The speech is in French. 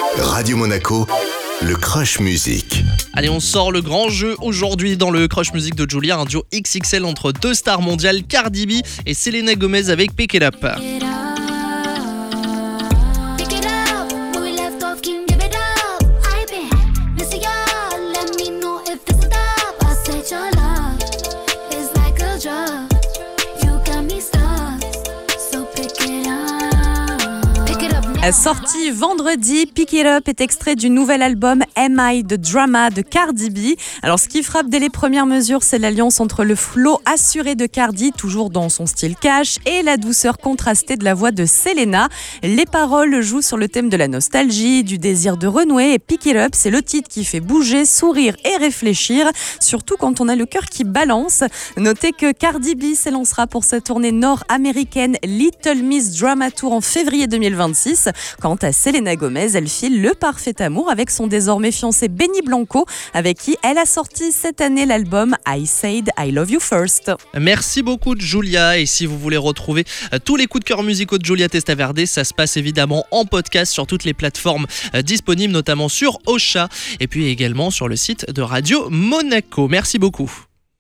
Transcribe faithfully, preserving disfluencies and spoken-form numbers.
Radio Monaco, le Crush Music. Allez, on sort le grand jeu aujourd'hui dans le Crush Music de Julia, un duo X X L entre deux stars mondiales, Cardi B et Selena Gomez avec Pick It Up. Sorti vendredi, Pick It Up est extrait du nouvel album Am I The Drama de Cardi B. Alors ce qui frappe dès les premières mesures, c'est l'alliance entre le flow assuré de Cardi, toujours dans son style cash, et la douceur contrastée de la voix de Selena. Les paroles jouent sur le thème de la nostalgie, du désir de renouer, et Pick It Up, c'est le titre qui fait bouger, sourire et réfléchir, surtout quand on a le cœur qui balance. Notez que Cardi B s'élancera pour sa tournée nord-américaine Little Miss Drama Tour en février deux mille vingt-six. Quant à Selena Gomez, elle file le parfait amour avec son désormais fiancé Benny Blanco, avec qui elle a sorti cette année l'album I Said I Love You First. Merci beaucoup Julia, et si vous voulez retrouver tous les coups de cœur musicaux de Julia Testaverde, ça se passe évidemment en podcast sur toutes les plateformes disponibles, notamment sur Ocha et puis également sur le site de Radio Monaco. Merci beaucoup.